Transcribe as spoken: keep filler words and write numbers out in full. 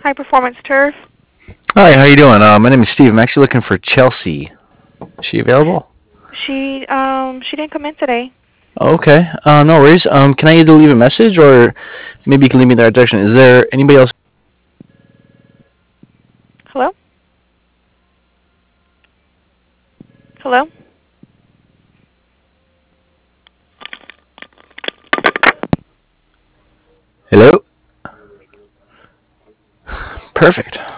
High Performance Turf. Hi, how you doing? Uh, my name is Steve. I'm actually looking for Chelsea. Is she available? She um she didn't come in today. Okay, uh, no worries. Um, can I either leave a message or maybe you can lead me in the right direction? Is there anybody else? Hello? Hello? Hello? Perfect.